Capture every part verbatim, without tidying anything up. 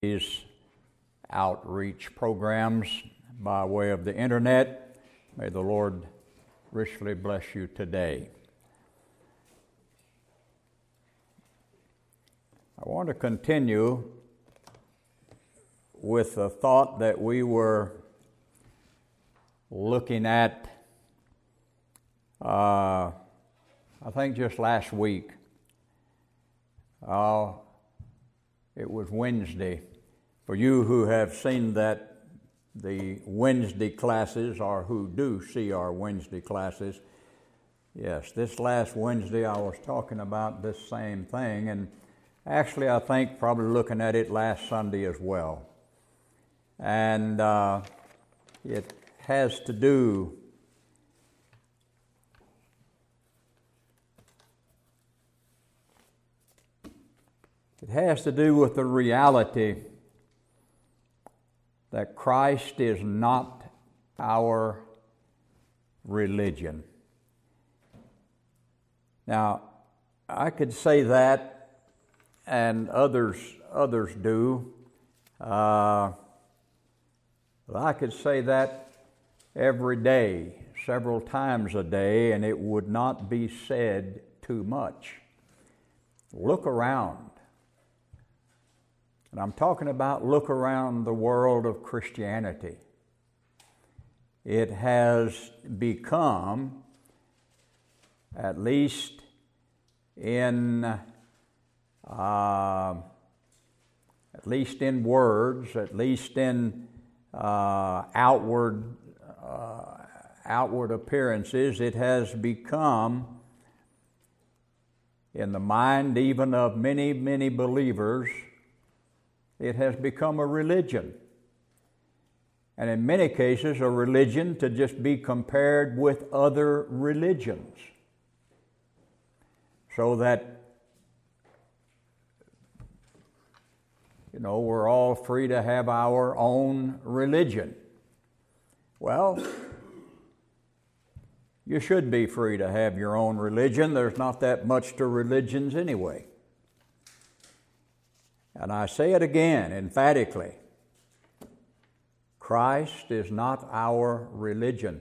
these outreach programs by way of the internet. May the Lord richly bless you today. I want to continue with the thought that we were looking at, uh, I think just last week. Uh, it was Wednesday. For you who have seen that the Wednesday classes, or who do see our Wednesday classes, yes, this last Wednesday I was talking about this same thing, and actually I think probably looking at it last Sunday as well. And uh, it has to do it has to do with the reality that Christ is not our religion. Now, I could say that, and others others do. Uh, I could say that every day, several times a day, and it would not be said too much. Look around. And I'm talking about look around the world of Christianity. It has become, at least in uh, at least in words, at least in uh, outward uh, outward appearances, it has become, in the mind even of many, many believers, it has become a religion. And in many cases, a religion to just be compared with other religions. So that, you know, we're all free to have our own religion. Well, you should be free to have your own religion. There's not that much to religions anyway. And I say it again emphatically, Christ is not our religion.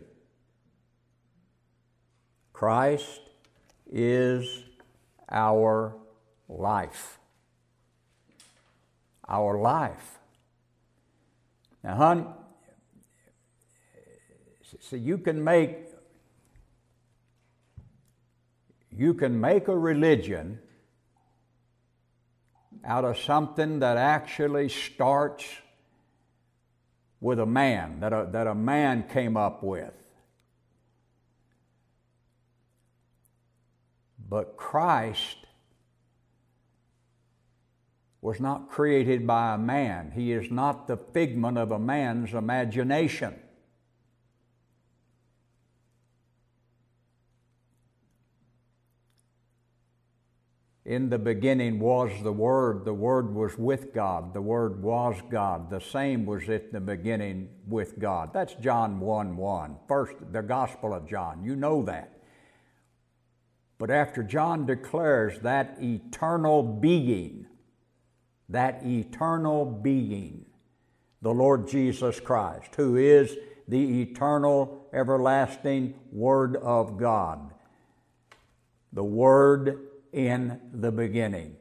Christ is our life. Our life. Now, hon, see, you can make you can make a religion out of something that actually starts with a man, that a, that a man came up with. But Christ was not created by a man. He is not the figment of a man's imagination. In the beginning was the Word, the Word was with God, the Word was God, the same was in the beginning with God. That's John one one, first, the Gospel of John, you know that. But after John declares that eternal being, that eternal being, the Lord Jesus Christ, who is the eternal, everlasting Word of God, the Word in the beginning.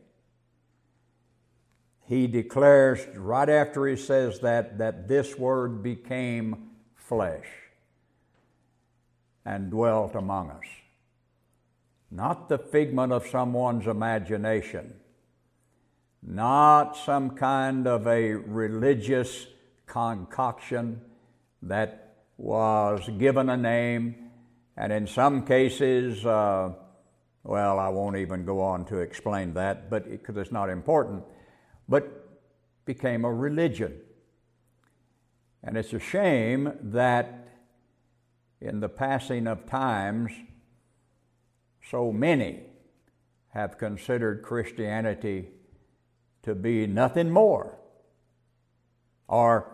He declares, right after he says that, that this Word became flesh and dwelt among us. Not the figment of someone's imagination, not some kind of a religious concoction that was given a name, and in some cases, uh, well, I won't even go on to explain that, but because it, it's not important, but became a religion. And it's a shame that in the passing of times, so many have considered Christianity to be nothing more, or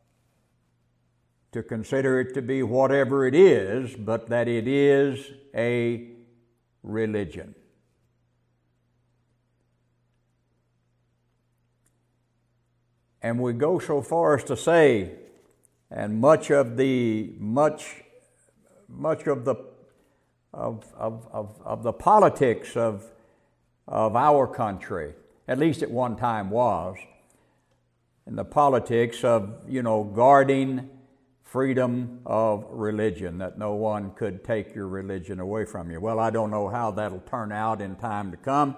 to consider it to be whatever it is, but that it is a religion. And we go so far as to say, and much of the much much of the of of of, of the politics of of our country, at least at one time was, in the politics of, you know, guarding freedom of religion, that no one could take your religion away from you. Well, I don't know how that'll turn out in time to come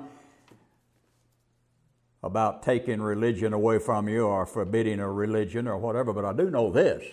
about taking religion away from you or forbidding a religion or whatever, but I do know this: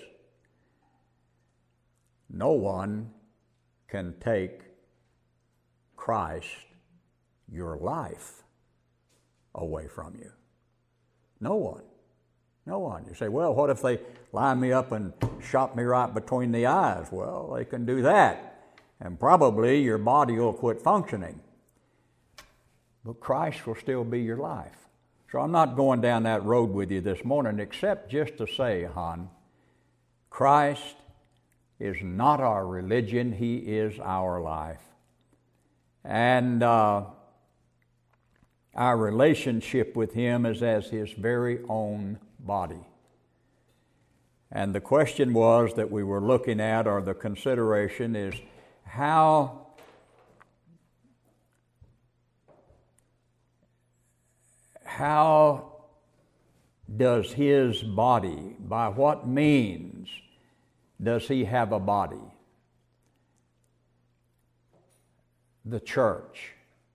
no one can take Christ, your life, away from you. No one. No one. You say, well, what if they line me up and shot me right between the eyes? Well, they can do that, and probably your body will quit functioning. But Christ will still be your life. So I'm not going down that road with you this morning, except just to say, hon, Christ is not our religion. He is our life. And uh, our relationship with Him is as His very own body. And the question was that we were looking at, or the consideration is, how how does His body, by what means does He have a body? The church.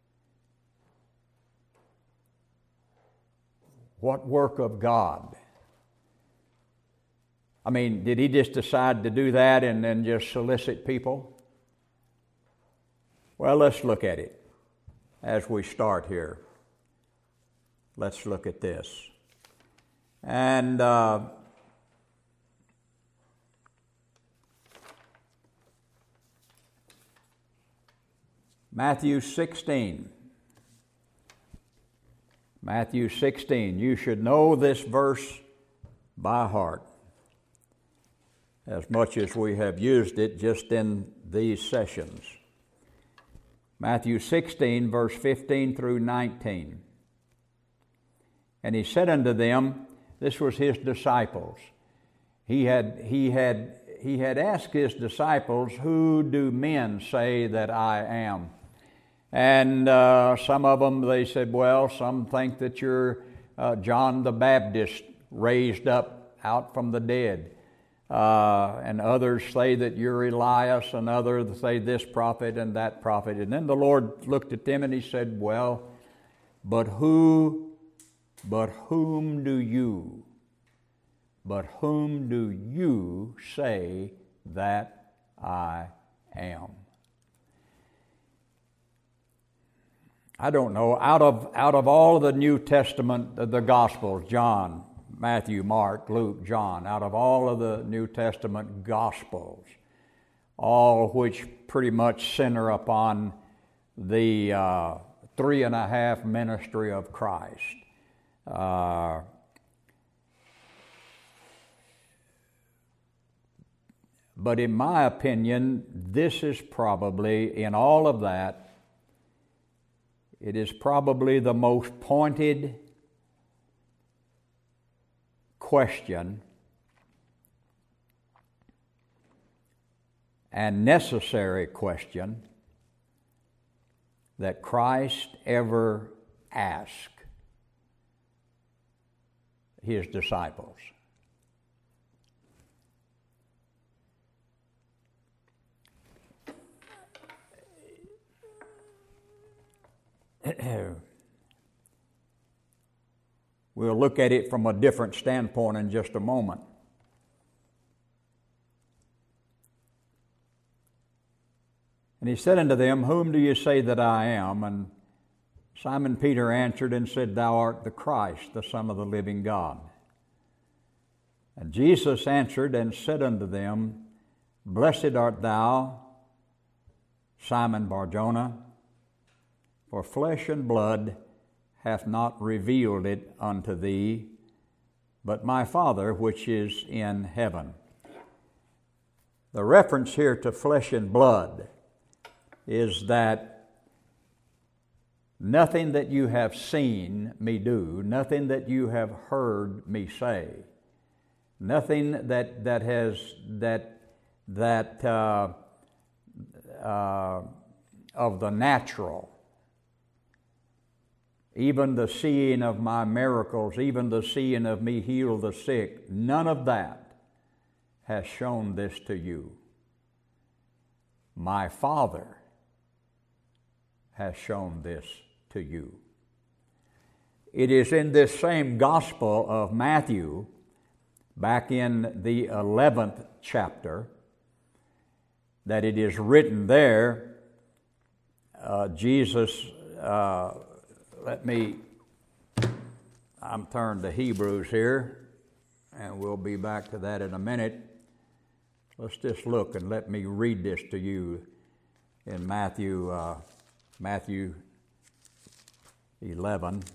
What work of God? I mean, did He just decide to do that and then just solicit people? Well, let's look at it as we start here. Let's look at this. And uh, Matthew sixteen. Matthew sixteen. You should know this verse by heart, as much as we have used it just in these sessions. Matthew sixteen, verse fifteen through nineteen. And He said unto them, this was His disciples. He had, he had, he had asked His disciples, who do men say that I am? And uh, some of them, they said, well, some think that you're uh, John the Baptist raised up out from the dead. Uh, and others say that you're Elias, and others say this prophet and that prophet. And then the Lord looked at them and He said, well, but who, but whom do you, but whom do you say that I am? I don't know. Out of out of all of the New Testament, the Gospels, John, Matthew, Mark, Luke, John, out of all of the New Testament Gospels, all which pretty much center upon the uh, three and a half ministry of Christ. Uh, but in my opinion, this is probably, in all of that, it is probably the most pointed question and necessary question that Christ ever asked His disciples. We'll look at it from a different standpoint in just a moment. And He said unto them, whom do you say that I am? And Simon Peter answered and said, thou art the Christ, the Son of the living God. And Jesus answered and said unto them, blessed art thou, Simon Bar-Jonah, for flesh and blood hath not revealed it unto thee, but my Father which is in heaven. The reference here to flesh and blood is that nothing that you have seen me do, nothing that you have heard me say, nothing that that has that that uh, uh, of the natural, even the seeing of my miracles, even the seeing of me heal the sick, none of that has shown this to you. My Father has shown this to you. It is in this same Gospel of Matthew, back in the eleventh chapter, that it is written there, uh, Jesus, uh, let me, I'm turned to Hebrews here, and we'll be back to that in a minute. Let's just look and let me read this to you in Matthew, uh, Matthew eleven.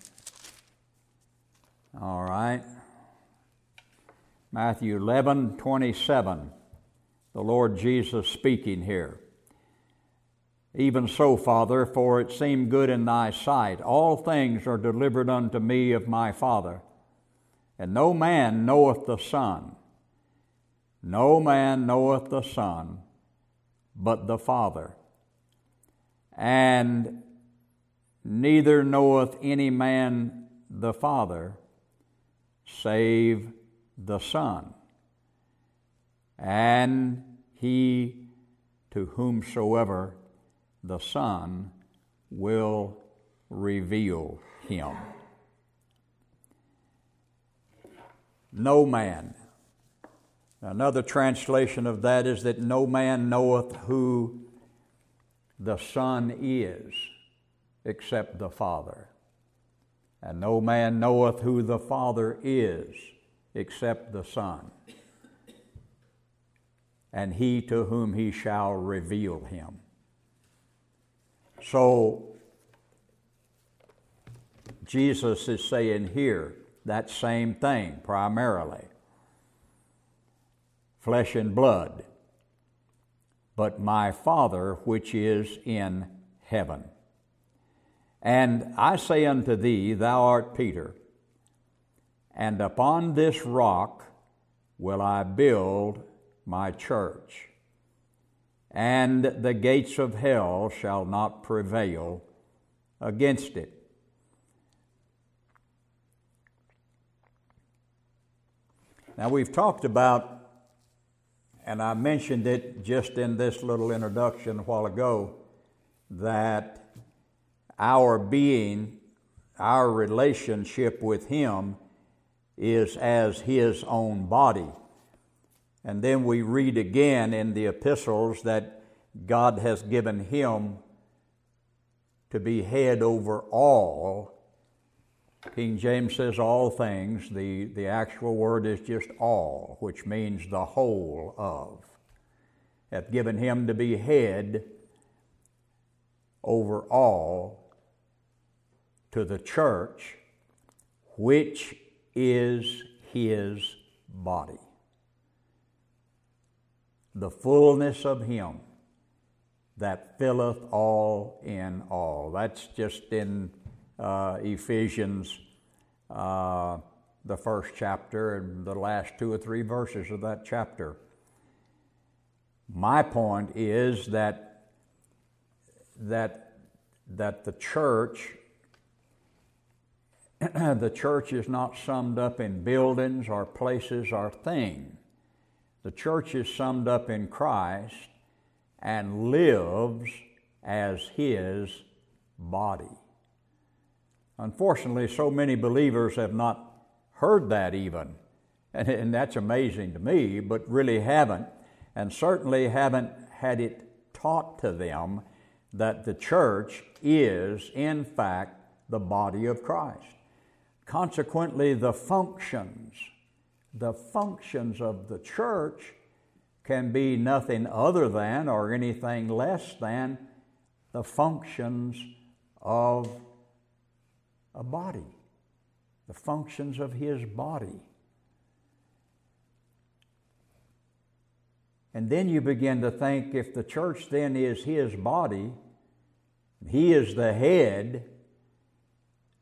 All right. Matthew eleven twenty-seven. The Lord Jesus speaking here. Even so, Father, for it seemed good in thy sight. All things are delivered unto me of my Father. And no man knoweth the Son. No man knoweth the Son, but the Father. And neither knoweth any man the Father, save the Son, and he to whomsoever the Son will reveal him. No man. Another translation of that is that no man knoweth who the Son is, except the Father. And no man knoweth who the Father is, except the Son, and he to whom he shall reveal him. So, Jesus is saying here that same thing primarily. Flesh and blood, but my Father which is in heaven. And I say unto thee, thou art Peter, and upon this rock will I build my church, and the gates of hell shall not prevail against it. Now we've talked about, and I mentioned it just in this little introduction a while ago, that our being, our relationship with Him is as His own body. And then we read again in the epistles that God has given Him to be head over all. King James says all things. The, the actual word is just all, which means the whole of. Hath given Him to be head over all to the church, which is His body. The fullness of Him that filleth all in all. That's just in uh, Ephesians, uh, the first chapter, and the last two or three verses of that chapter. My point is that that that the church, the church is not summed up in buildings or places or things. The church is summed up in Christ and lives as His body. Unfortunately, so many believers have not heard that even, and, and that's amazing to me, but really haven't, and certainly haven't had it taught to them that the church is, in fact, the body of Christ. Consequently, the functions, the functions of the church can be nothing other than or anything less than the functions of a body, the functions of His body. And then you begin to think, if the church then is His body, He is the head,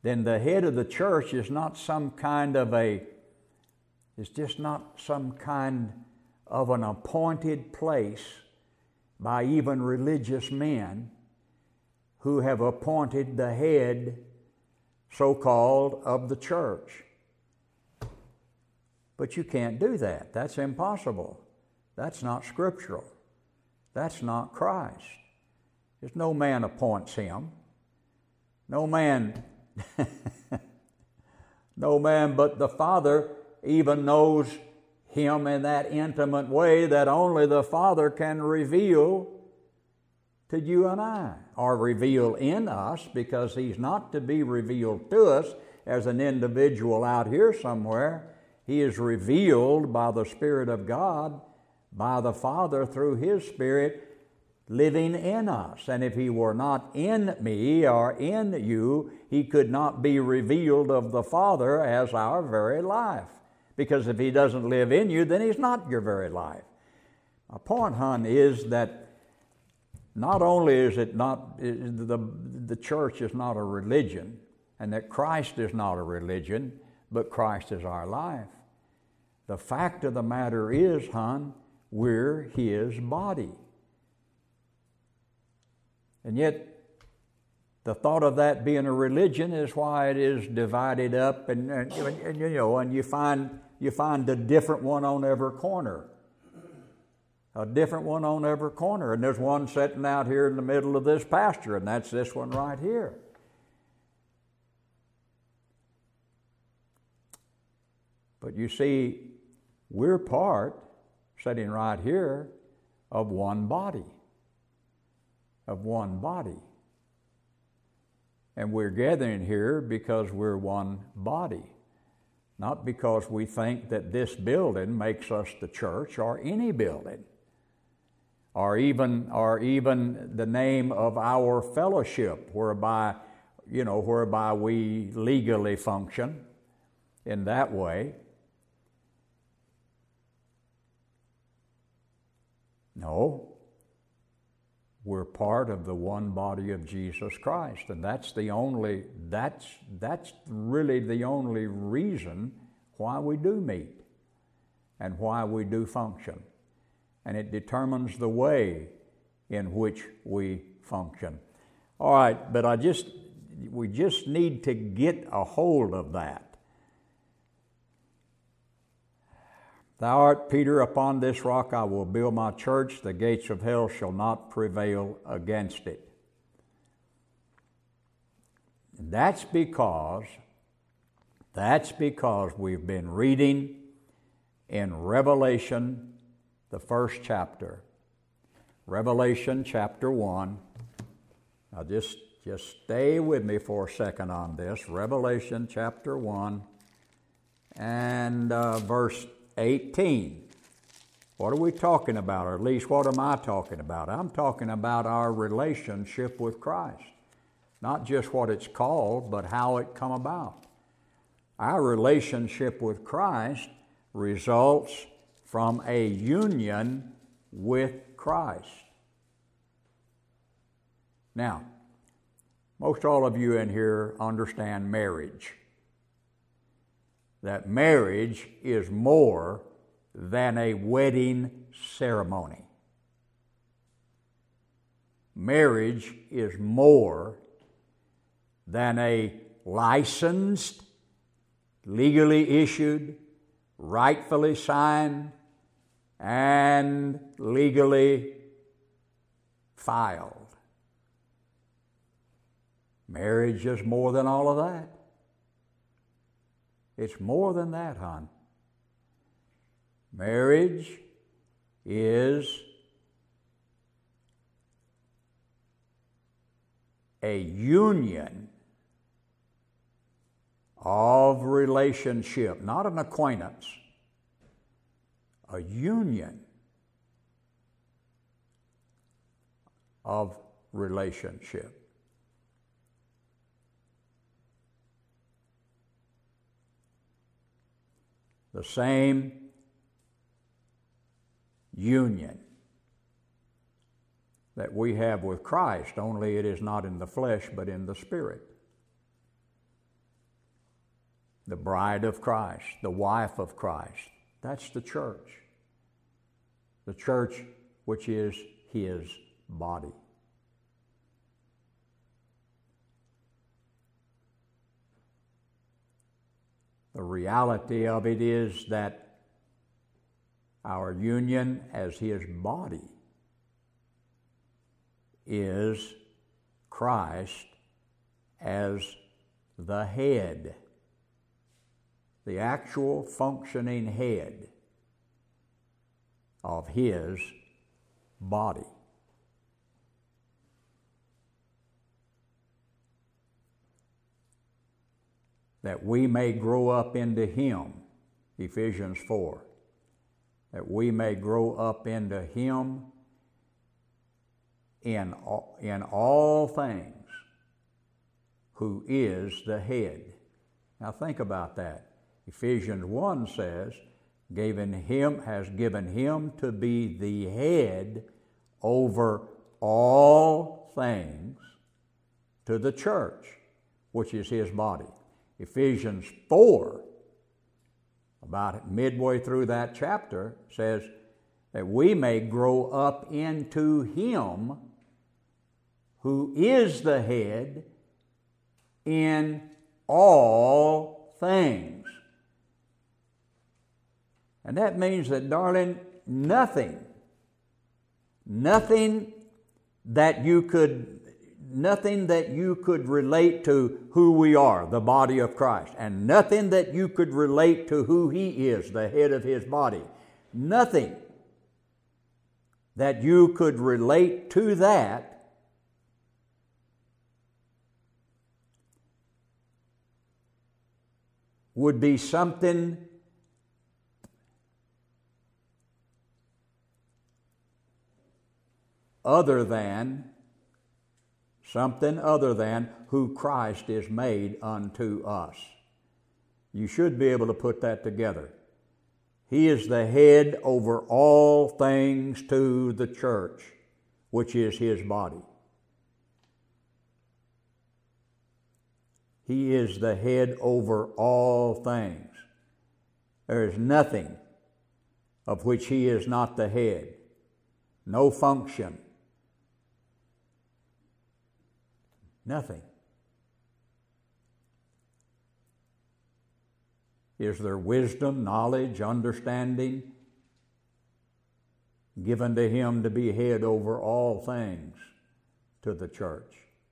then the head of the church is not some kind of a, is just not some kind of an appointed place by even religious men who have appointed the head, so-called, of the church. But you can't do that. That's impossible. That's not scriptural. That's not Christ. There's no man appoints him. No man, no man but the Father even knows him in that intimate way that only the Father can reveal to you and I, or reveal in us, because he's not to be revealed to us as an individual out here somewhere. He is revealed by the Spirit of God, by the Father through his Spirit living in us. And if he were not in me or in you, he could not be revealed of the Father as our very life. Because if he doesn't live in you, then he's not your very life. My point, hon, is that not only is it not, the, the church is not a religion, and that Christ is not a religion, but Christ is our life. The fact of the matter is, hon, we're his body. And yet, the thought of that being a religion is why it is divided up, and, and, and you know, and you find you find a different one on every corner, a different one on every corner, and there's one sitting out here in the middle of this pasture, and that's this one right here. But you see, we're part, sitting right here, of one body, of one body. And we're gathering here because we're one body, not because we think that this building makes us the church, or any building, or even or even the name of our fellowship, whereby, you know, whereby we legally function in that way. No. We're part of the one body of Jesus Christ, and that's the only, that's, that's really the only reason why we do meet and why we do function. And it determines the way in which we function. All right, but I just, we just need to get a hold of that. Thou art Peter, upon this rock I will build my church, the gates of hell shall not prevail against it. And that's because, that's because we've been reading in Revelation, the first chapter. Revelation chapter one. Now just, just stay with me for a second on this. Revelation chapter one and uh, verse eighteen. What are we talking about? Or at least what am I talking about? I'm talking about our relationship with Christ. Not just what it's called, but how it come about. Our relationship with Christ results from a union with Christ. Now, most all of you in here understand marriage. That marriage is more than a wedding ceremony. Marriage is more than a licensed, legally issued, rightfully signed, and legally filed. Marriage is more than all of that. It's more than that, hon. Marriage is a union of relationship, not an acquaintance, a union of relationship. The same union that we have with Christ, only it is not in the flesh but in the Spirit. the bride of Christ, the wife of Christ. That's the church. The church which is his body. The reality of it is that our union as his body is Christ as the head, the actual functioning head of his body. That we may grow up into him, Ephesians four, that we may grow up into him in all, in all things, who is the head. Now think about that. Ephesians one says, given him, has given him to be the head over all things to the church, which is his body. Ephesians four, about midway through that chapter, says that we may grow up into him who is the head in all things. And that means that, darling, nothing, nothing that you could, nothing that you could relate to who we are, the body of Christ, and nothing that you could relate to who he is, the head of his body, nothing that you could relate to that would be something other than, something other than who Christ is made unto us. You should be able to put that together. He is the head over all things to the church, which is his body. He is the head over all things. There is nothing of which he is not the head. No function. Nothing. Is there wisdom, knowledge, understanding given to him to be head over all things to the church?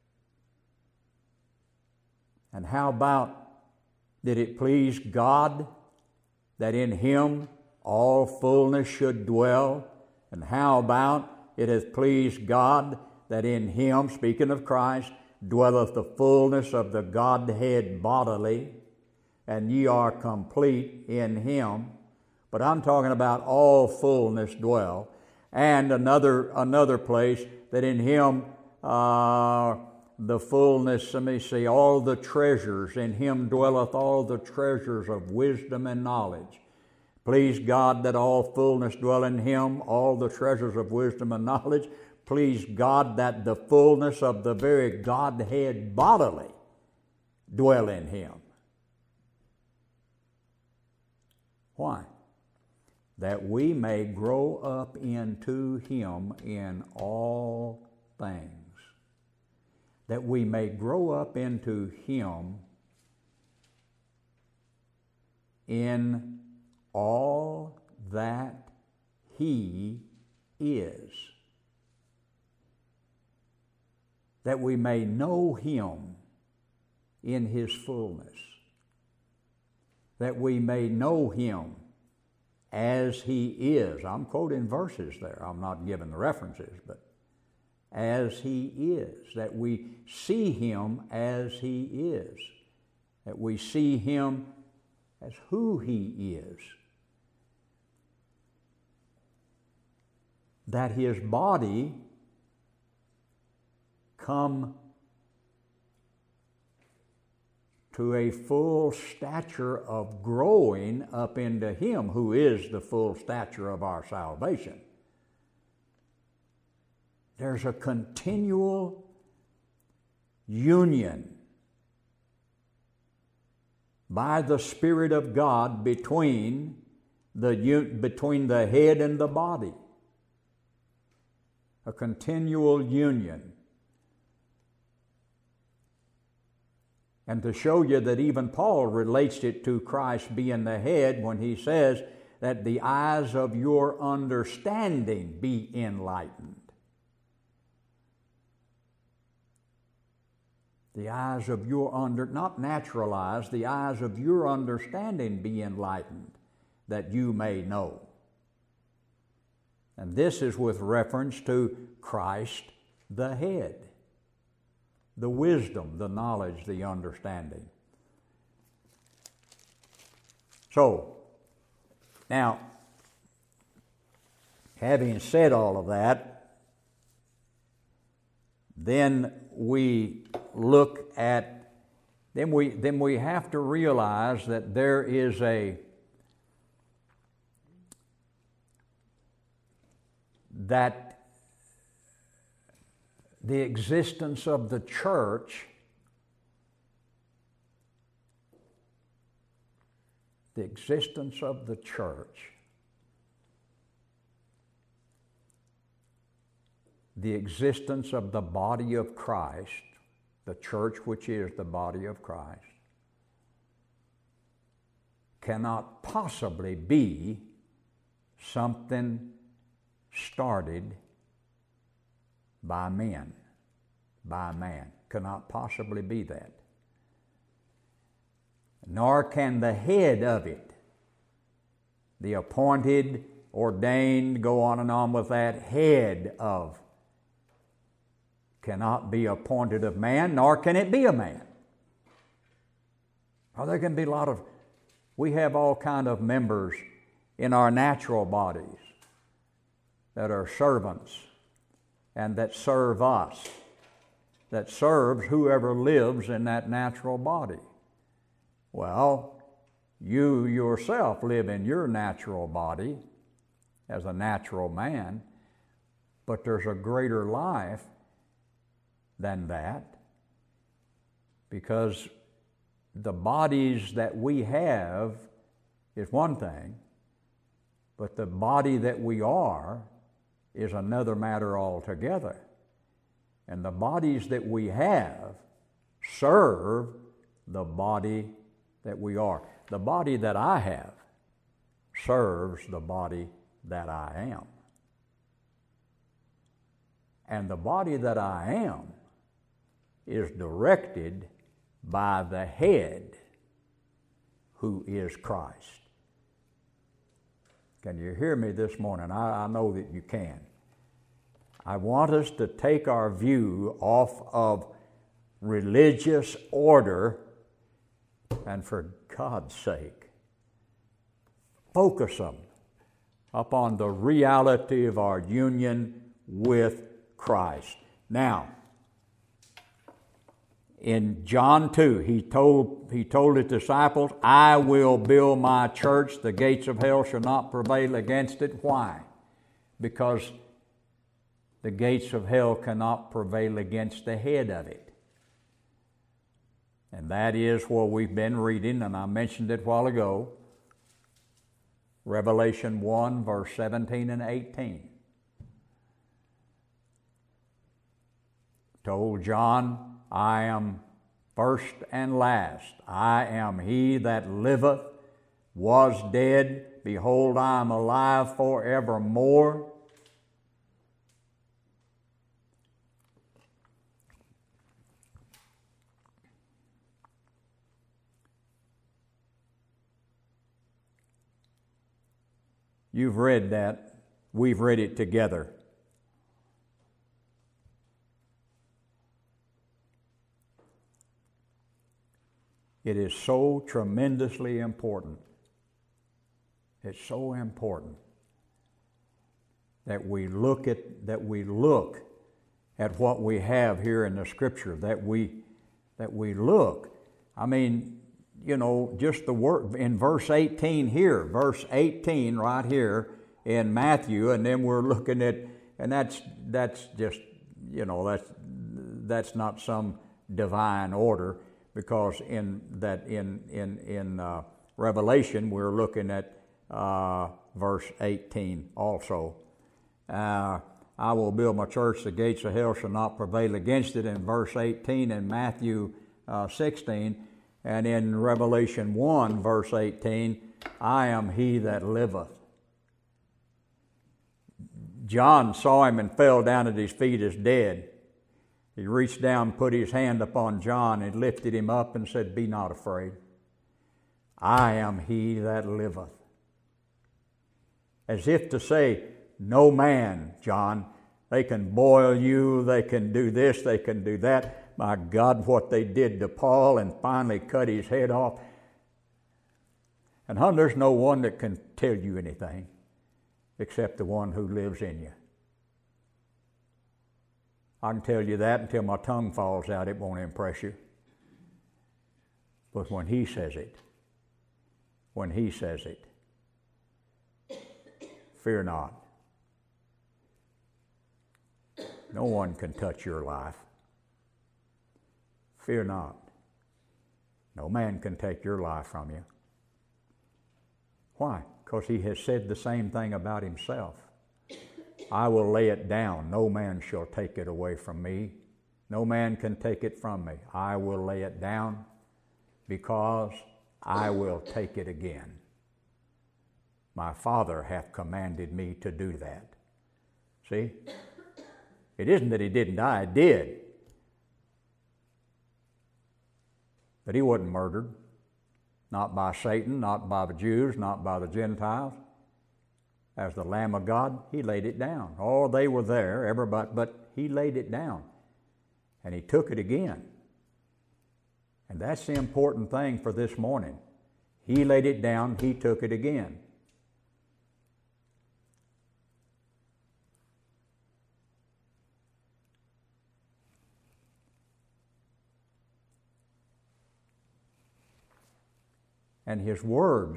And how about, did it please God that in him all fullness should dwell? And how about, it hath pleased God that in him, speaking of Christ, dwelleth the fullness of the Godhead bodily, and ye are complete in him. But I'm talking about all fullness dwell. And another another place, that in him uh, the fullness, let me see, all the treasures, in him dwelleth all the treasures of wisdom and knowledge. Please God that all fullness dwell in him, all the treasures of wisdom and knowledge. Please God that the fullness of the very Godhead bodily dwell in him. Why? That we may grow up into him in all things. That we may grow up into him in all that he is. That we may know him in his fullness. That we may know him as he is. I'm quoting verses there. I'm not giving the references, but as he is. That we see him as he is. That we see him as who he is. That his body come to a full stature of growing up into him who is the full stature of our salvation. There's a continual union by the Spirit of God between the, between the head and the body. A continual union. And to show you that even Paul relates it to Christ being the head when he says that the eyes of your understanding be enlightened. The eyes of your under, not natural eyes, the eyes of your understanding be enlightened, that you may know. And this is with reference to Christ the head. The wisdom, the knowledge, the understanding. So, now, having said all of that, then we look at, then we, then we have to realize that there is a, that the existence of the church, the existence of the church, the existence of the body of Christ, the church which is the body of Christ, cannot possibly be something started by men, by man. Cannot possibly be that. Nor can the head of it, the appointed, ordained, go on and on with that, head of, cannot be appointed of man, nor can it be a man. Or there can be a lot of, we have all kind of members in our natural bodies that are servants and that serve us, that serves whoever lives in that natural body. Well, you yourself live in your natural body as a natural man, but there's a greater life than that, because the bodies that we have is one thing, but the body that we are is another matter altogether. And the bodies that we have serve the body that we are. The body that I have serves the body that I am. And the body that I am is directed by the head, who is Christ. Can you hear me this morning? I, I know that you can. I want us to take our view off of religious order and, for God's sake, focus them upon the reality of our union with Christ. Now, in John two, he told, he told his disciples, I will build my church, the gates of hell shall not prevail against it. Why? Because the gates of hell cannot prevail against the head of it. And that is what we've been reading, and I mentioned it a while ago, Revelation one, verse seventeen and eighteen. Told John, I am first and last. I am he that liveth, was dead. Behold, I am alive forevermore. You've read that. We've read it together. It is so tremendously important. It's so important that we look at that we look at what we have here in the Scripture. That we that we look. I mean, you know, just the word in verse eighteen here, verse eighteen right here in Matthew, and then we're looking at, and that's that's just, you know, that's that's not some divine order. because in that in in in uh, Revelation we're looking at uh, verse eighteen also. Uh, I will build my church; the gates of hell shall not prevail against it. In verse eighteen in Matthew uh, sixteen, and in Revelation one verse eighteen, I am he that liveth. John saw him and fell down at his feet as dead. He reached down, put his hand upon John, and lifted him up and said, "Be not afraid. I am he that liveth." As if to say, no man, John, they can boil you, they can do this, they can do that. My God, what they did to Paul and finally cut his head off. And hon, there's no one that can tell you anything except the one who lives in you. I can tell you that until my tongue falls out, it won't impress you. But when he says it, when he says it, fear not. No one can touch your life. Fear not. No man can take your life from you. Why? Because he has said the same thing about himself. I will lay it down. No man shall take it away from me. No man can take it from me. I will lay it down because I will take it again. My Father hath commanded me to do that. See? It isn't that he didn't die, he did. But he wasn't murdered. Not by Satan, not by the Jews, not by the Gentiles. As the Lamb of God, he laid it down. Oh, they were there, everybody, but he laid it down. And he took it again. And that's the important thing for this morning. He laid it down, he took it again. And his words,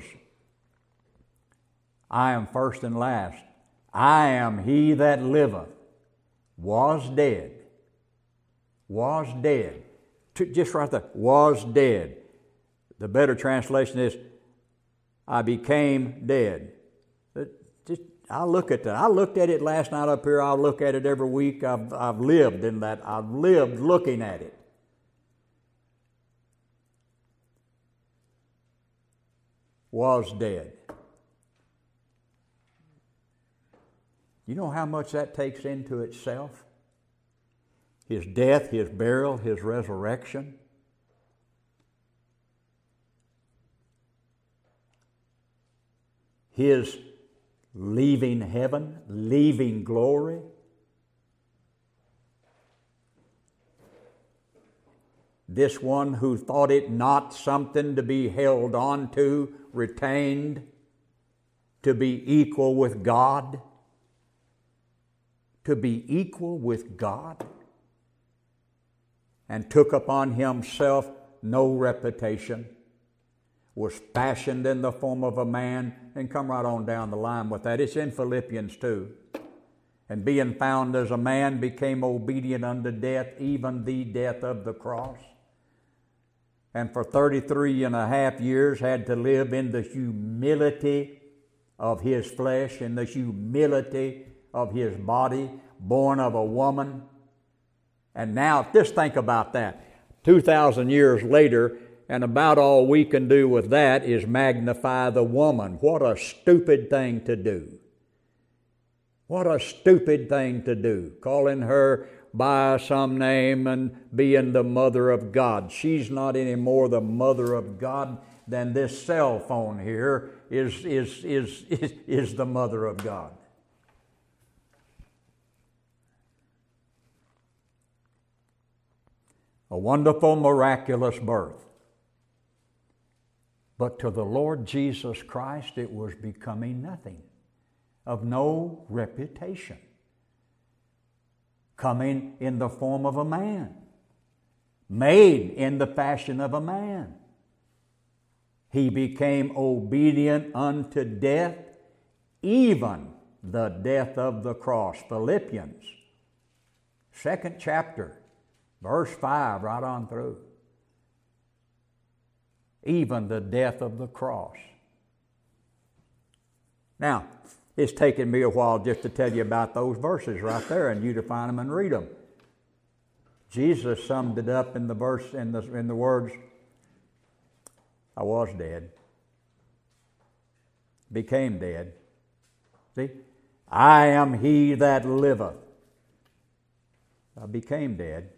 I am first and last. I am he that liveth, was dead, was dead. Just right there, was dead. The better translation is, I became dead. Just, I look at that. I looked at it last night up here. I'll look at it every week. I've, I've lived in that. I've lived looking at it. Was dead. You know how much that takes into itself? His death, his burial, his resurrection. His leaving heaven, leaving glory. This one who thought it not something to be held on to, retained, to be equal with God. To be equal with God. And took upon himself no reputation. Was fashioned in the form of a man. And come right on down the line with that. It's in Philippians two. And being found as a man, became obedient unto death, even the death of the cross. And for thirty-three and a half years had to live in the humility of his flesh, in the humility of his body, born of a woman. And now, just think about that. two thousand years later, and about all we can do with that is magnify the woman. What a stupid thing to do. What a stupid thing to do. Calling her by some name and being the mother of God. She's not any more the mother of God than this cell phone here is, is, is, is, is the mother of God. A wonderful, miraculous birth. But to the Lord Jesus Christ, it was becoming nothing, of no reputation. Coming in the form of a man, made in the fashion of a man. He became obedient unto death, even the death of the cross. Philippians, second chapter, verse five, right on through. even the death of the cross. Now, it's taken me a while just to tell you about those verses right there and you to find them and read them. Jesus summed it up in the verse, in the, in the words, I was dead, became dead. See? I am he that liveth. I became dead.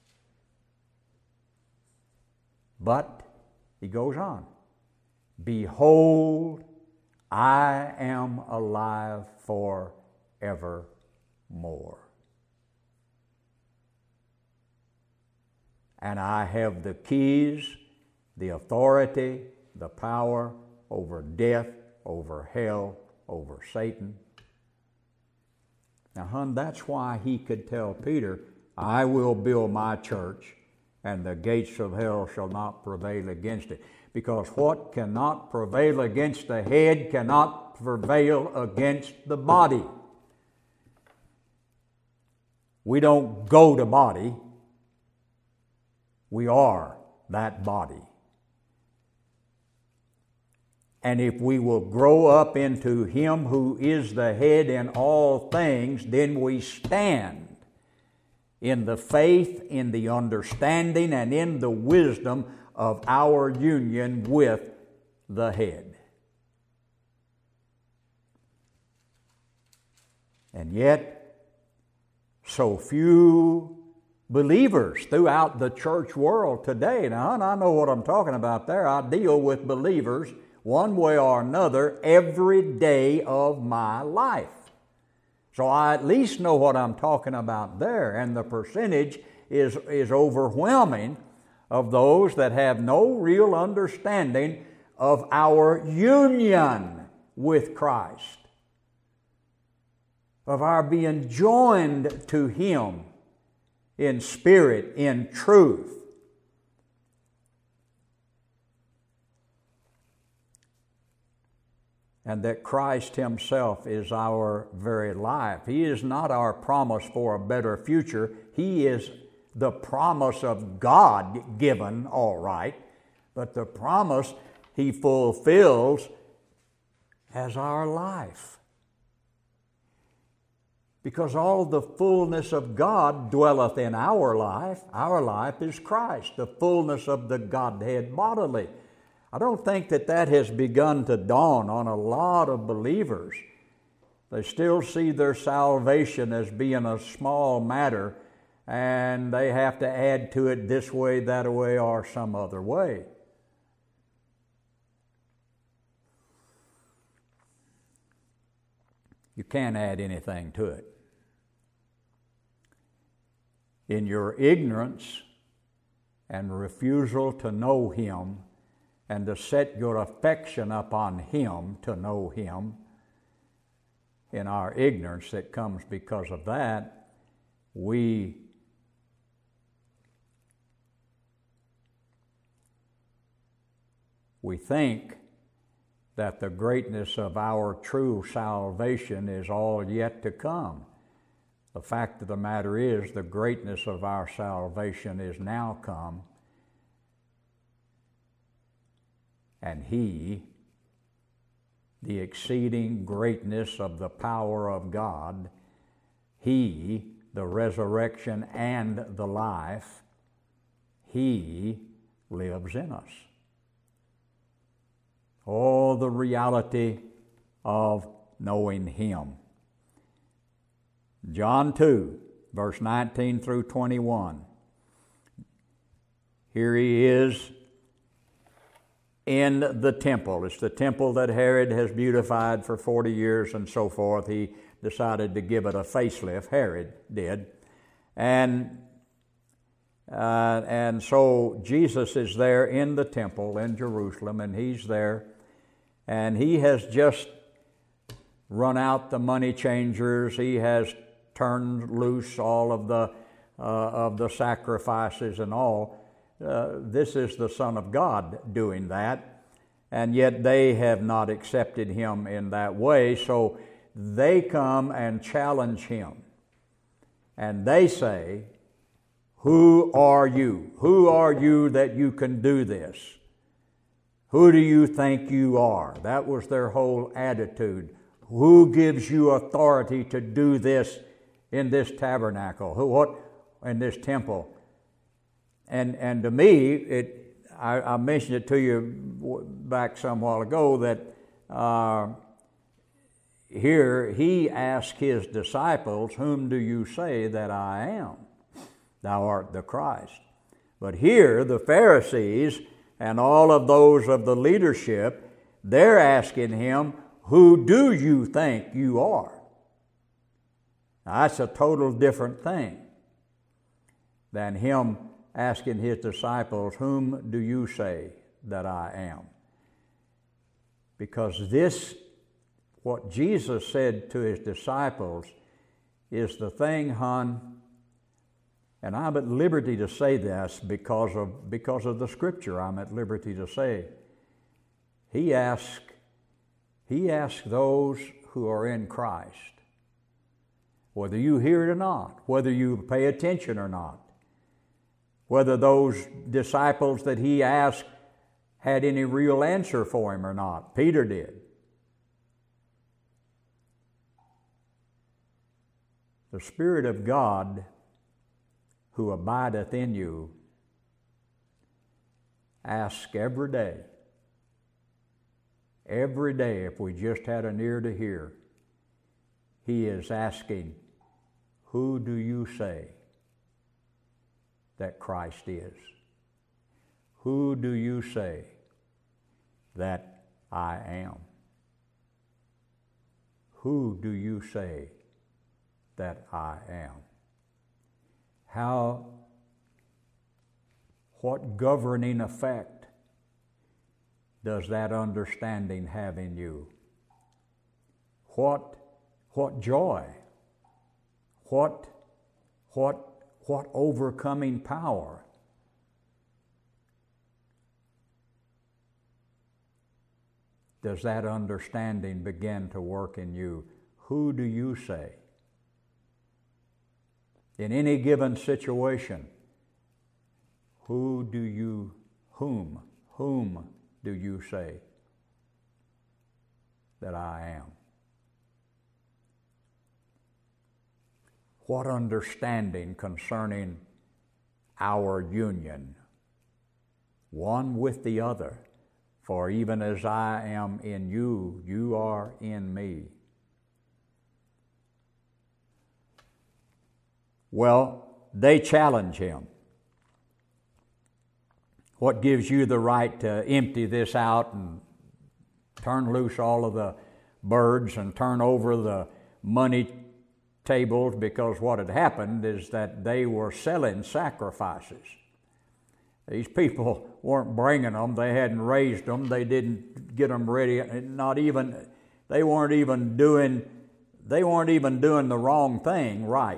But, he goes on, behold, I am alive forevermore. And I have the keys, the authority, the power over death, over hell, over Satan. Now, hon, that's why he could tell Peter, I will build my church, and the gates of hell shall not prevail against it. Because what cannot prevail against the head cannot prevail against the body. We don't go to body. We are that body. And if we will grow up into Him who is the head in all things, then we stand in the faith, in the understanding, and in the wisdom of our union with the head. And yet, so few believers throughout the church world today. Now, I know what I'm talking about there. I deal with believers one way or another every day of my life. So I at least know what I'm talking about there, and the percentage is, is overwhelming of those that have no real understanding of our union with Christ, of our being joined to Him in spirit, in truth. And that Christ Himself is our very life. He is not our promise for a better future. He is the promise of God given, all right, but the promise He fulfills as our life. Because all the fullness of God dwelleth in our life. Our life is Christ, the fullness of the Godhead bodily. I don't think that that has begun to dawn on a lot of believers. They still see their salvation as being a small matter, and they have to add to it this way, that way, or some other way. You can't add anything to it. In your ignorance and refusal to know Him and to set your affection upon Him to know Him, in our ignorance that comes because of that, we we think that the greatness of our true salvation is all yet to come. The fact of the matter is, the greatness of our salvation is now come, and He, the exceeding greatness of the power of God, He, the resurrection and the life, He lives in us. Oh, the reality of knowing Him. John two, verse nineteen through twenty-one. Here He is in the temple. It's the temple that Herod has beautified for forty years and so forth. He decided to give it a facelift. Herod did. And, uh, and so Jesus is there in the temple in Jerusalem, and He's there. And He has just run out the money changers. He has turned loose all of the, uh, of the sacrifices and all. Uh, this is the Son of God doing that, and yet they have not accepted Him in that way, so they come and challenge Him. And they say, who are you? Who are you that you can do this? Who do you think you are? That was their whole attitude. Who gives you authority to do this in this tabernacle? Who, what, in this temple? And and to me, it I, I mentioned it to you back some while ago that uh, here he asked his disciples, "Whom do you say that I am? Thou art the Christ." But here the Pharisees and all of those of the leadership, they're asking him, "Who do you think you are?" Now, that's a total different thing than him asking his disciples, "Whom do you say that I am?" Because this, what Jesus said to his disciples, is the thing, hon, and I'm at liberty to say this because of, because of the Scripture. I'm at liberty to say. He asked, he asked those who are in Christ, whether you hear it or not, whether you pay attention or not, whether those disciples that he asked had any real answer for him or not. Peter did. The Spirit of God who abideth in you asks every day, every day, if we just had an ear to hear, he is asking, "Who do you say that Christ is? Who do you say that I am? Who do you say that I am?" How, what governing effect does that understanding have in you? What, what joy, what, what What overcoming power does that understanding begin to work in you? Who do you say? In any given situation, who do you, whom, whom do you say that I am? What understanding concerning our union, one with the other, for even as I am in you, you are in me. Well, they challenge him. What gives you the right to empty this out and turn loose all of the birds and turn over the money tables? Because what had happened is that they were selling sacrifices. These people weren't bringing them. They hadn't raised them. They didn't get them ready. Not even, they weren't even doing, they weren't even doing the wrong thing right.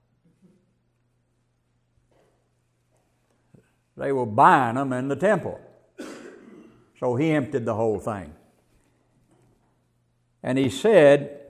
They were buying them in the temple. So he emptied the whole thing. And he said,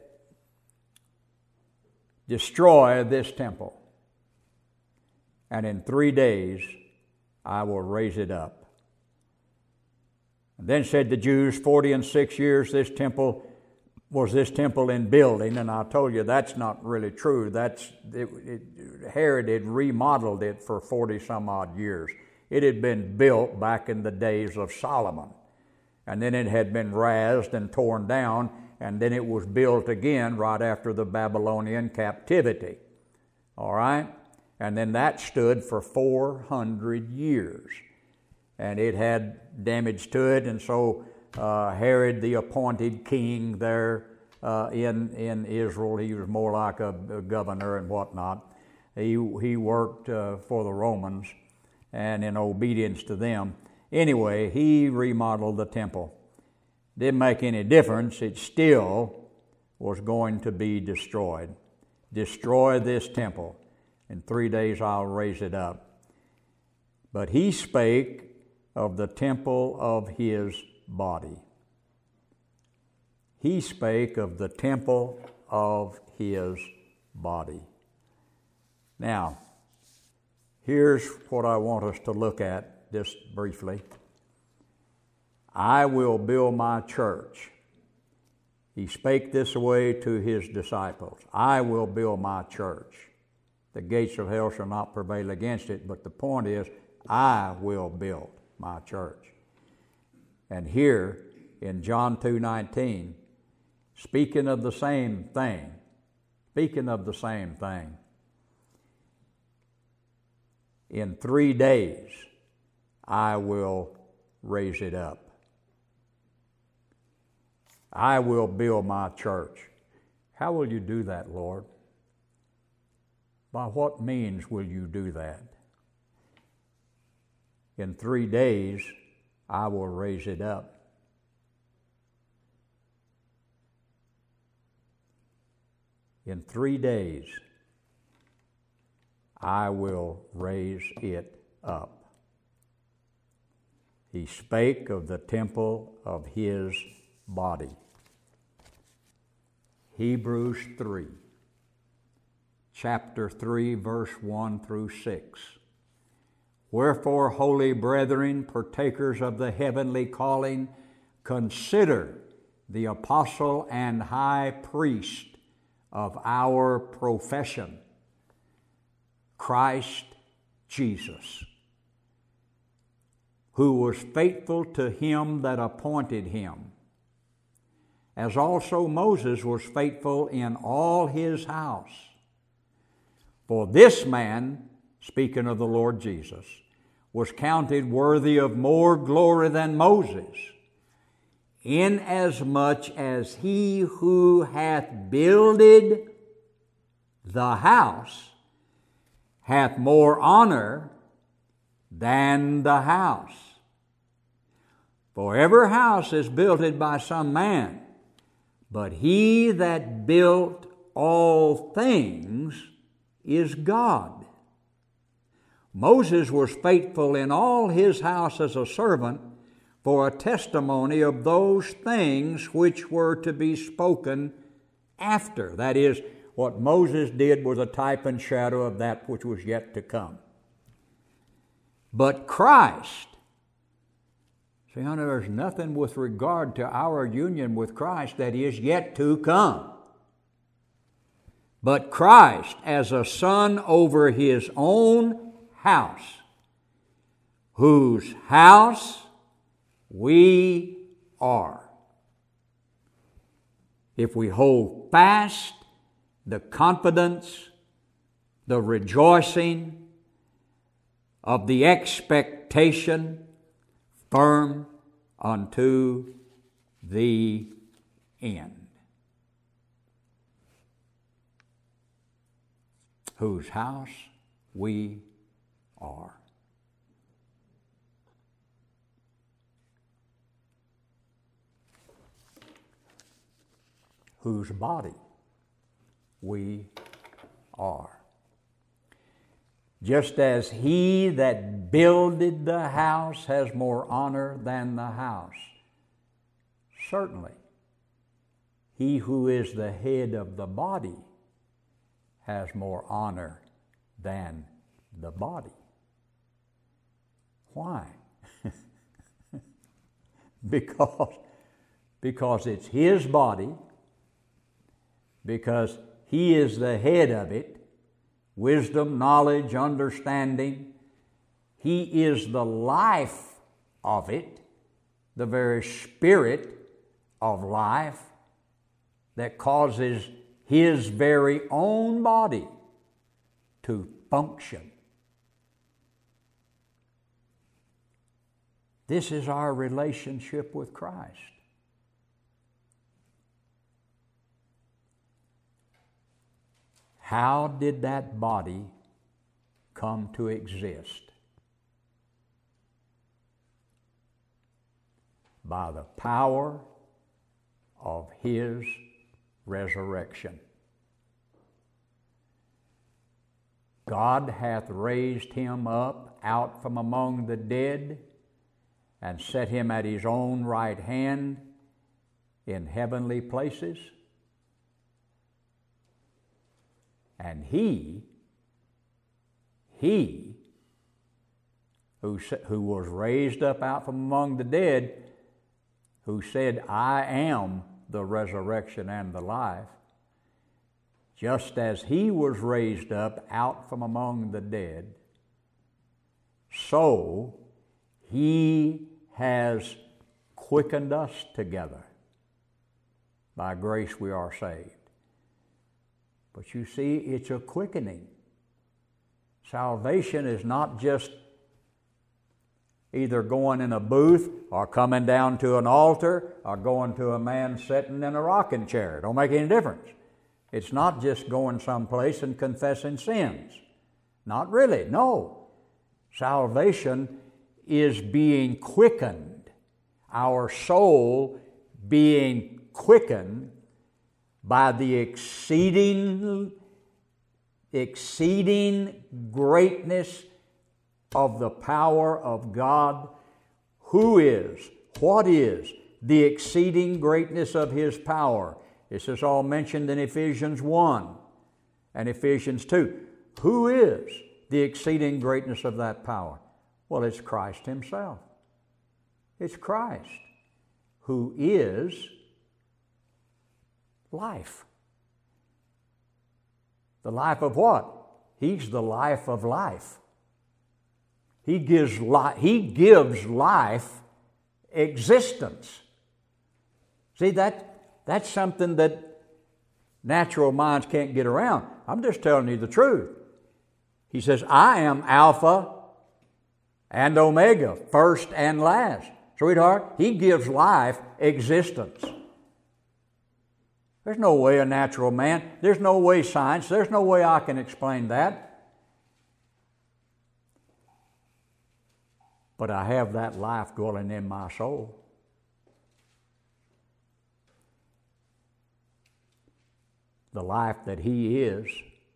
"Destroy this temple, and in three days I will raise it up." And then said the Jews, forty and six years this temple was this temple in building. And I told you that's not really true. That's it, it, Herod had remodeled it for forty some odd years. It had been built back in the days of Solomon, and then it had been razed and torn down, and then it was built again right after the Babylonian captivity. All right? And then that stood for four hundred years. And it had damage to it, and so uh, Herod, the appointed king there uh, in, in Israel, he was more like a, a governor and whatnot. He, he worked uh, for the Romans and in obedience to them. Anyway, he remodeled the temple. Didn't make any difference. It still was going to be destroyed. Destroy this temple. In three days I'll raise it up. But he spake of the temple of his body. He spake of the temple of his body. Now, here's what I want us to look at just briefly. I will build my church. He spake this way to his disciples. I will build my church. The gates of hell shall not prevail against it, but the point is, I will build my church. And here in John two nineteen, speaking of the same thing, speaking of the same thing, in three days I will raise it up. I will build my church. How will you do that, Lord? By what means will you do that? In three days, I will raise it up. In three days, I will raise it up. He spake of the temple of his body. Hebrews three, chapter three, verse one through six. Wherefore, holy brethren, partakers of the heavenly calling, consider the apostle and high priest of our profession, Christ Jesus, who was faithful to him that appointed him, as also Moses was faithful in all his house. For this man, speaking of the Lord Jesus, was counted worthy of more glory than Moses, inasmuch as he who hath builded the house hath more honor than the house. For every house is builded by some man, but he that built all things is God. Moses was faithful in all his house as a servant for a testimony of those things which were to be spoken after. That is, what Moses did was a type and shadow of that which was yet to come. But Christ, see, honey, there's nothing with regard to our union with Christ that is yet to come. But Christ, as a son over his own house, whose house we are, if we hold fast the confidence, the rejoicing of the expectation firm unto the end. Whose house we are. Whose body we are. Just as he that builded the house has more honor than the house, certainly he who is the head of the body has more honor than the body. Why? because, because it's his body, because he is the head of it, wisdom, knowledge, understanding. He is the life of it, the very spirit of life that causes his very own body to function. This is our relationship with Christ. How did that body come to exist? By the power of his resurrection. God hath raised him up out from among the dead and set him at his own right hand in heavenly places. And he, he who, who was raised up out from among the dead, who said, I am the resurrection and the life, just as he was raised up out from among the dead, so he has quickened us together. By grace we are saved. But you see, it's a quickening. Salvation is not just either going in a booth or coming down to an altar or going to a man sitting in a rocking chair. It don't make any difference. It's not just going someplace and confessing sins. Not really, no. Salvation is being quickened. Our soul being quickened by the exceeding, exceeding greatness of the power of God, who is, what is the exceeding greatness of His power. This is all mentioned in Ephesians one and Ephesians two. Who is the exceeding greatness of that power? Well, it's Christ Himself. It's Christ who is life. The life of what? He's the life of life. He gives life, he gives life existence. See, that, that's something that natural minds can't get around. I'm just telling you the truth. He says, I am Alpha and Omega, first and last. Sweetheart, He gives life existence. There's no way a natural man, there's no way science, there's no way I can explain that. But I have that life dwelling in my soul. The life that He is,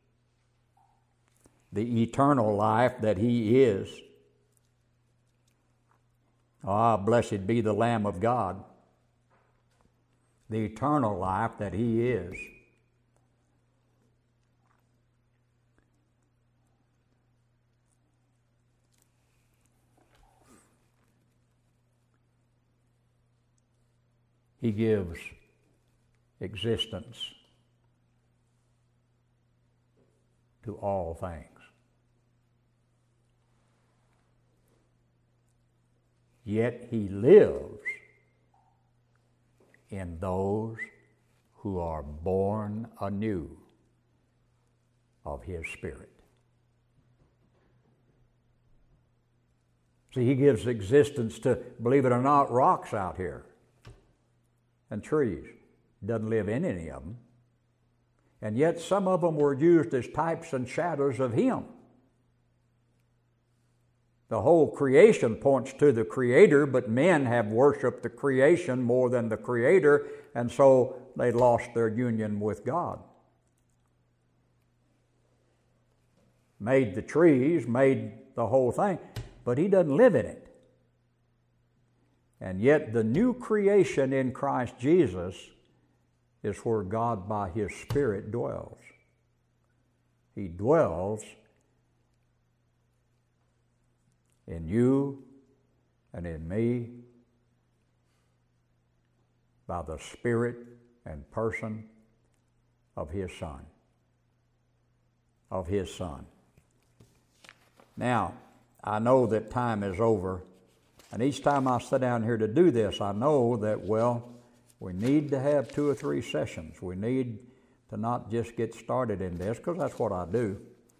the eternal life that He is. Ah, blessed be the Lamb of God. The eternal life that He is. He gives existence to all things. Yet He lives in those who are born anew of His Spirit. See, He gives existence to, believe it or not, rocks out here and trees. Doesn't live in any of them. And yet some of them were used as types and shadows of Him. The whole creation points to the Creator, but men have worshiped the creation more than the Creator, and so they lost their union with God. Made the trees, made the whole thing, but He doesn't live in it. And yet the new creation in Christ Jesus is where God by His Spirit dwells. He dwells in you and in me by the Spirit and person of His Son. Of His Son. Now, I know that time is over, and each time I sit down here to do this, I know that, well, we need to have two or three sessions. We need to not just get started in this, because that's what I do.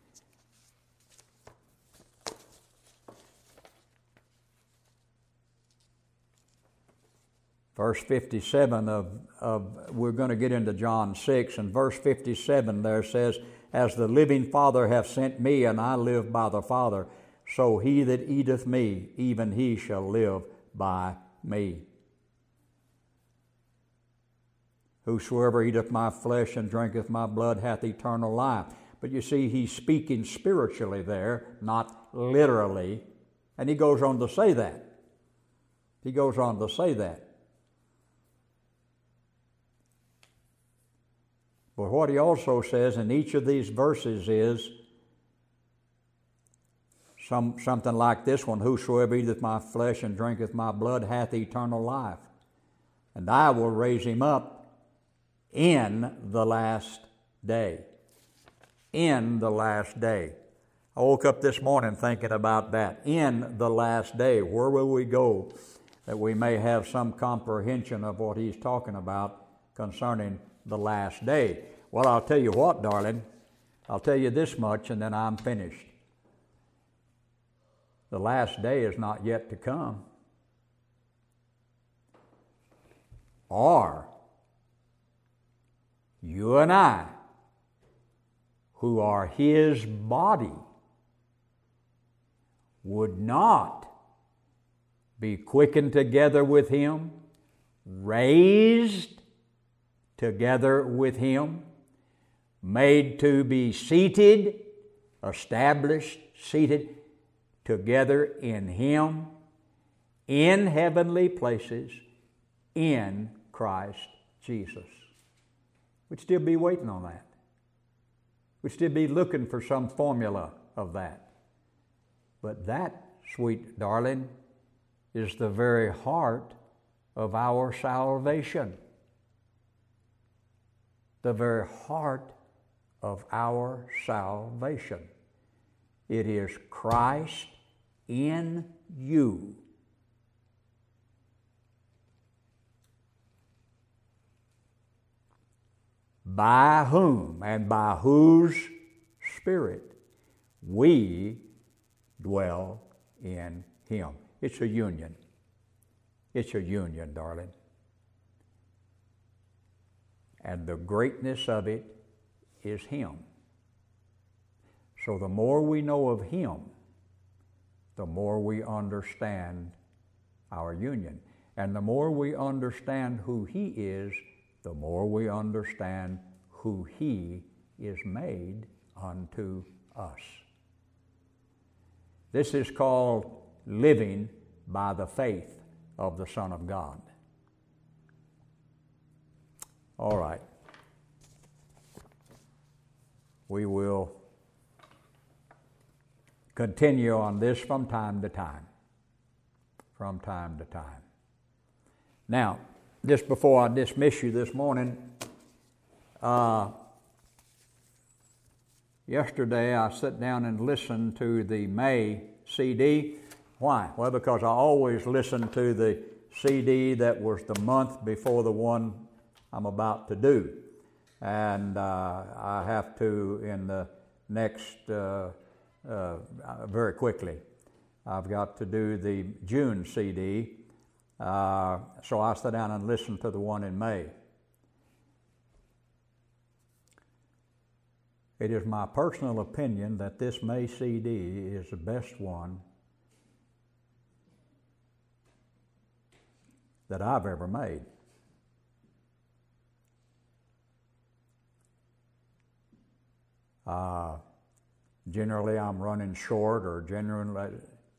Verse fifty-seven of, of we're going to get into John six, and verse fifty-seven there says, as the living Father hath sent me, and I live by the Father, so he that eateth me, even he shall live by me. Whosoever eateth my flesh and drinketh my blood hath eternal life. But you see, he's speaking spiritually there, not literally. And he goes on to say that. He goes on to say that. But what he also says in each of these verses is some, something like this one, whosoever eateth my flesh and drinketh my blood hath eternal life. and I will raise him up in the last day. In the last day. I woke up this morning thinking about that. In the last day. Where will we go that we may have some comprehension of what he's talking about concerning the last day? Well, I'll tell you what, darling. I'll tell you this much and then I'm finished. The last day is not yet to come. Or you and I, who are his body, would not be quickened together with him, raised together with him, made to be seated, established, seated together in him, in heavenly places, in Christ Jesus. We'd still be waiting on that. We'd still be looking for some formula of that. But that, sweet darling, is the very heart of our salvation. The very heart of our salvation. It is Christ in you. By whom and by whose Spirit we dwell in him. It's a union. It's a union, darling. And the greatness of it is him. So the more we know of him, the more we understand our union. And the more we understand who he is, the more we understand who he is made unto us. This is called living by the faith of the Son of God. All right. We will continue on this from time to time. From time to time. Now, just before I dismiss you this morning, uh, yesterday I sat down and listened to the May C D. Why? Well, because I always listen to the C D that was the month before the one I'm about to do. And uh, I have to, in the next, uh, uh, very quickly, I've got to do the June C D. Uh, so I sat down and listened to the one in May. It is my personal opinion that this May C D is the best one that I've ever made. Uh, generally, I'm running short, or generally,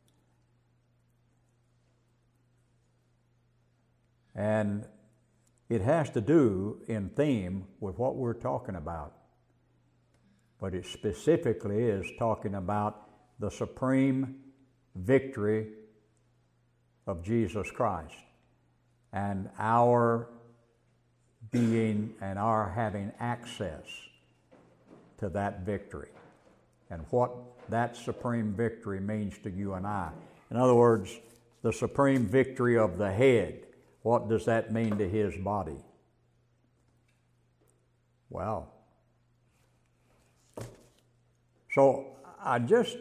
and it has to do in theme with what we're talking about. But it specifically is talking about the supreme victory of Jesus Christ and our being and our having access to that victory and what that supreme victory means to you and I. In other words, the supreme victory of the head. What does that mean to his body? Well, so I just,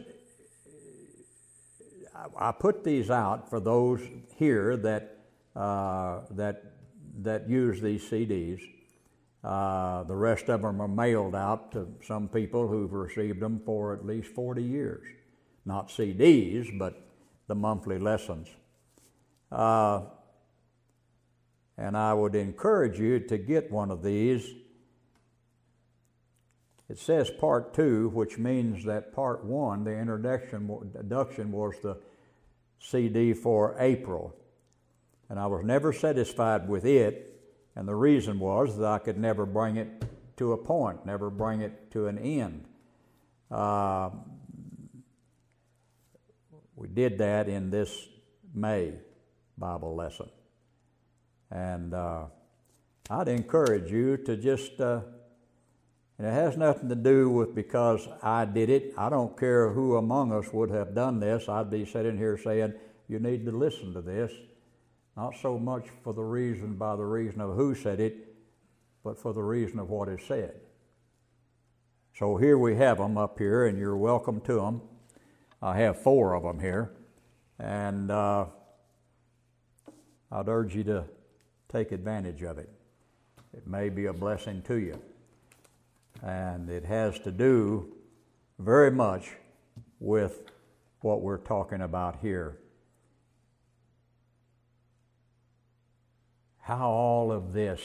I put these out for those here that uh, that that use these C Ds. Uh, the rest of them are mailed out to some people who've received them for at least forty years. Not C Ds, but the monthly lessons. Uh, and I would encourage you to get one of these. It says part two, which means that part one, the introduction, introduction was the C D for April. And I was never satisfied with it, and the reason was that I could never bring it to a point, never bring it to an end. Uh, we did that in this May Bible lesson. And uh, I'd encourage you to just, uh, and it has nothing to do with because I did it. I don't care who among us would have done this. I'd be sitting here saying, you need to listen to this. Not so much for the reason, by the reason of who said it, but for the reason of what is said. So here we have them up here, and you're welcome to them. I have four of them here, and uh, I'd urge you to take advantage of it. It may be a blessing to you. And it has to do very much with what we're talking about here. How all of this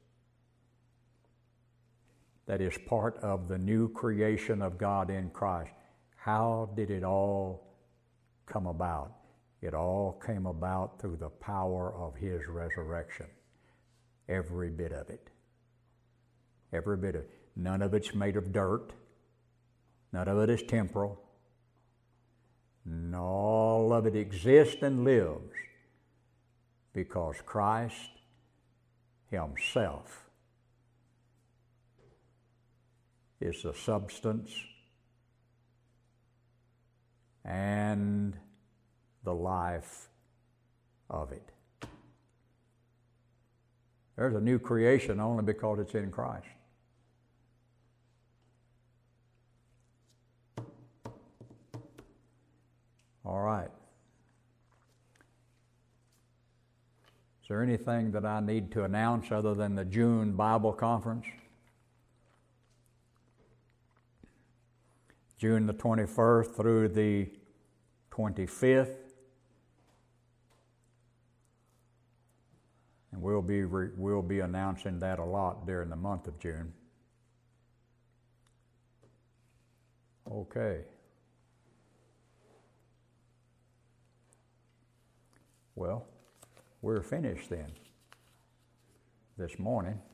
that is part of the new creation of God in Christ, how did it all come about? It all came about through the power of His resurrection. Every bit of it. Every bit of it. None of it's made of dirt. None of it is temporal. And all of it exists and lives because Christ Himself is the substance and the life of it. There's a new creation only because it's in Christ. All right. Is there anything that I need to announce other than the June Bible Conference? June the twenty-first through the twenty-fifth. And we'll be, re- we'll be announcing that a lot during the month of June. Okay. Well, we're finished then this morning.